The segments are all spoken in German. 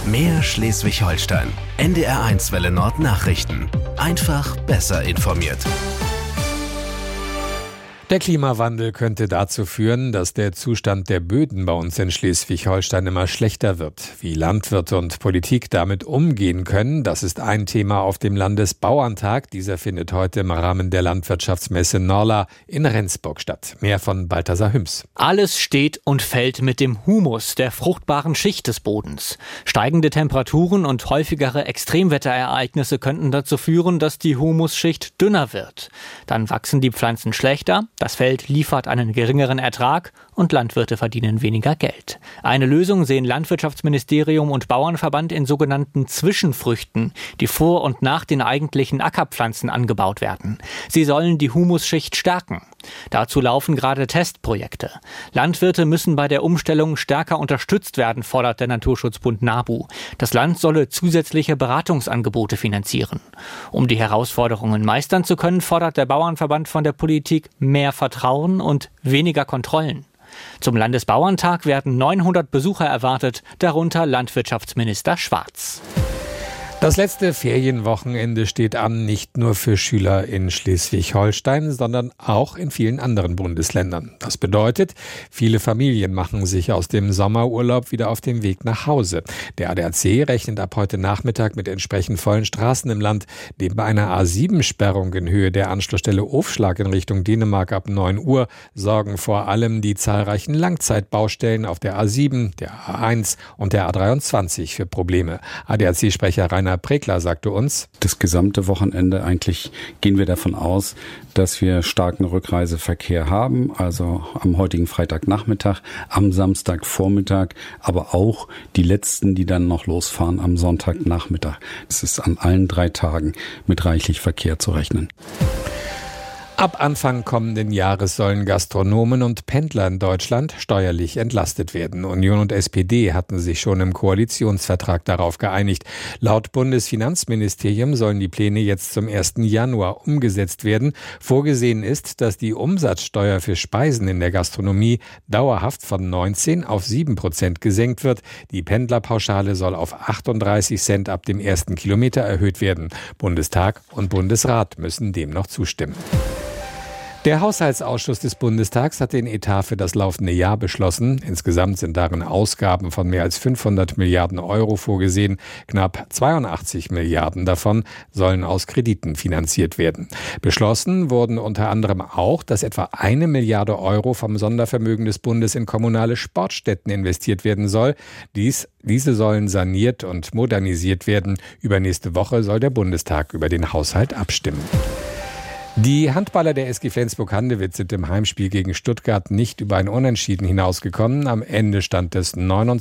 Mehr Schleswig-Holstein. NDR1 Welle Nord Nachrichten. Einfach besser informiert. Der Klimawandel könnte dazu führen, dass der Zustand der Böden bei uns in Schleswig-Holstein immer schlechter wird. Wie Landwirte und Politik damit umgehen können, das ist ein Thema auf dem Landesbauerntag. Dieser findet heute im Rahmen der Landwirtschaftsmesse Norla in Rendsburg statt. Mehr von Balthasar Hüms. Alles steht und fällt mit dem Humus, der fruchtbaren Schicht des Bodens. Steigende Temperaturen und häufigere Extremwetterereignisse könnten dazu führen, dass die Humusschicht dünner wird. Dann wachsen die Pflanzen schlechter. Das Feld liefert einen geringeren Ertrag und Landwirte verdienen weniger Geld. Eine Lösung sehen Landwirtschaftsministerium und Bauernverband in sogenannten Zwischenfrüchten, die vor und nach den eigentlichen Ackerpflanzen angebaut werden. Sie sollen die Humusschicht stärken. Dazu laufen gerade Testprojekte. Landwirte müssen bei der Umstellung stärker unterstützt werden, fordert der Naturschutzbund NABU. Das Land solle zusätzliche Beratungsangebote finanzieren. Um die Herausforderungen meistern zu können, fordert der Bauernverband von der Politik mehr Vertrauen und weniger Kontrollen. Zum Landesbauerntag werden 900 Besucher erwartet, darunter Landwirtschaftsminister Schwarz. Das letzte Ferienwochenende steht an, nicht nur für Schüler in Schleswig-Holstein, sondern auch in vielen anderen Bundesländern. Das bedeutet, viele Familien machen sich aus dem Sommerurlaub wieder auf den Weg nach Hause. Der ADAC rechnet ab heute Nachmittag mit entsprechend vollen Straßen im Land. Neben einer A7-Sperrung in Höhe der Anschlussstelle Ofschlag in Richtung Dänemark ab 9 Uhr sorgen vor allem die zahlreichen Langzeitbaustellen auf der A7, der A1 und der A23 für Probleme. ADAC-Sprecher Rainer Prekler sagte uns: Das gesamte Wochenende eigentlich gehen wir davon aus, dass wir starken Rückreiseverkehr haben, also am heutigen Freitagnachmittag, am Samstagvormittag, aber auch die letzten, die dann noch losfahren am Sonntagnachmittag. Es ist an allen 3 Tagen mit reichlich Verkehr zu rechnen. Ab Anfang kommenden Jahres sollen Gastronomen und Pendler in Deutschland steuerlich entlastet werden. Union und SPD hatten sich schon im Koalitionsvertrag darauf geeinigt. Laut Bundesfinanzministerium sollen die Pläne jetzt zum 1. Januar umgesetzt werden. Vorgesehen ist, dass die Umsatzsteuer für Speisen in der Gastronomie dauerhaft von 19 auf 7% gesenkt wird. Die Pendlerpauschale soll auf 38 Cent ab dem ersten Kilometer erhöht werden. Bundestag und Bundesrat müssen dem noch zustimmen. Der Haushaltsausschuss des Bundestags hat den Etat für das laufende Jahr beschlossen. Insgesamt sind darin Ausgaben von mehr als 500 Milliarden Euro vorgesehen. Knapp 82 Milliarden davon sollen aus Krediten finanziert werden. Beschlossen wurden unter anderem auch, dass etwa 1 Milliarde Euro vom Sondervermögen des Bundes in kommunale Sportstätten investiert werden soll. Diese sollen saniert und modernisiert werden. Übernächste Woche soll der Bundestag über den Haushalt abstimmen. Die Handballer der SG Flensburg-Handewitt sind im Heimspiel gegen Stuttgart nicht über ein Unentschieden hinausgekommen. Am Ende stand es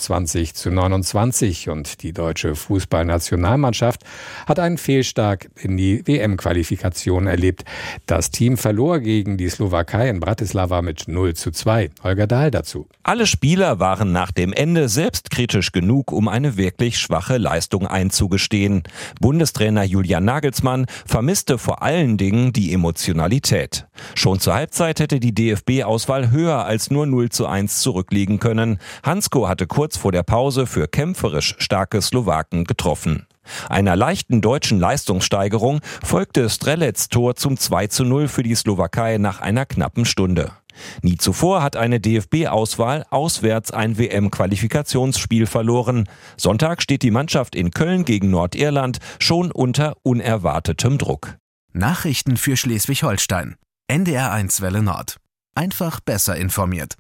29:29 und die deutsche Fußballnationalmannschaft hat einen Fehlstart in die WM-Qualifikation erlebt. Das Team verlor gegen die Slowakei in Bratislava mit 0:2. Holger Dahl dazu. Alle Spieler waren nach dem Ende selbstkritisch genug, um eine wirklich schwache Leistung einzugestehen. Bundestrainer Julian Nagelsmann vermisste vor allen Dingen die Emotionalität. Schon zur Halbzeit hätte die DFB-Auswahl höher als nur 0:1 zurückliegen können. Hansko hatte kurz vor der Pause für kämpferisch starke Slowaken getroffen. Einer leichten deutschen Leistungssteigerung folgte Strelets Tor zum 2:0 für die Slowakei nach einer knappen Stunde. Nie zuvor hat eine DFB-Auswahl auswärts ein WM-Qualifikationsspiel verloren. Sonntag steht die Mannschaft in Köln gegen Nordirland schon unter unerwartetem Druck. Nachrichten für Schleswig-Holstein. NDR1 Welle Nord. Einfach besser informiert.